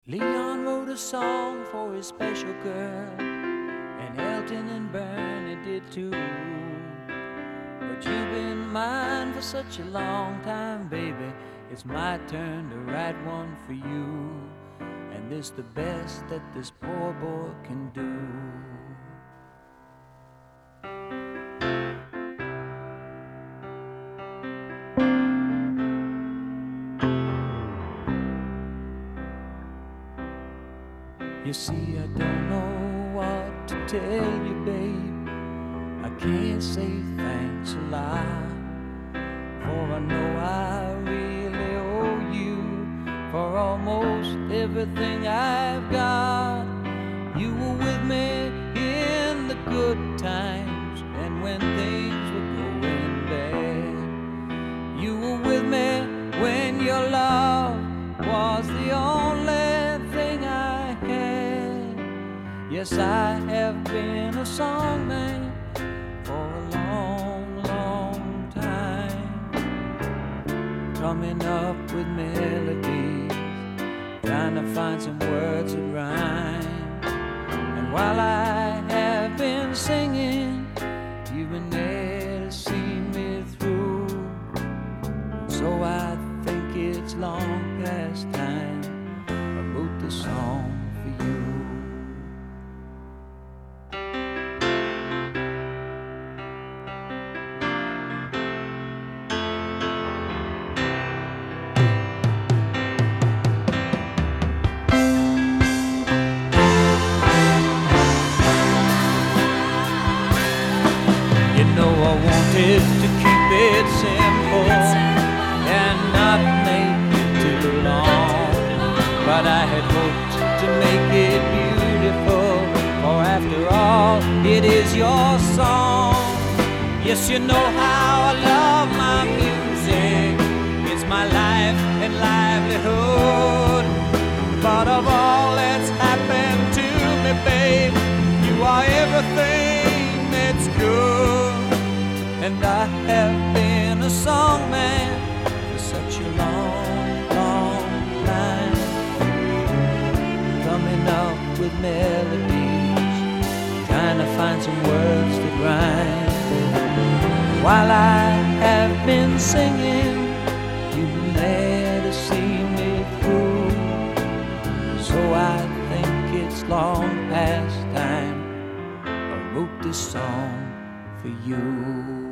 Leon wrote a song for his special girl, and Elton and Bernie did too. But you've been mine for such a long time, baby. It's my turn to write one for you, and this the best that this poor boy can do. You see, I don't know what to tell you, babe. I can't say thanks a lot, for I know I really owe you for almost everything I've got. You were with me in the good times and when things were going bad. You were with me when your love was the only thing I had. Yes, I have been a songman for a long, long time, coming up with melodies, trying to find some words that rhyme. And while I have been singing, you've been there to see me through. So I think it's long past time I wrote this song for you. You know I wanted to keep it simple and not make it too long, but I had hoped to make it beautiful, for after all, it is your song. Yes, you know how I love my music. It's my life and livelihood. But of all that's happened to me, babe, you are everything that's good. And I have been a songman for such a long, long time, coming up with melodies, trying to find some words that rhyme. While I have been singing, you've been there to see me through. So I think it's long past time I wrote this song for you.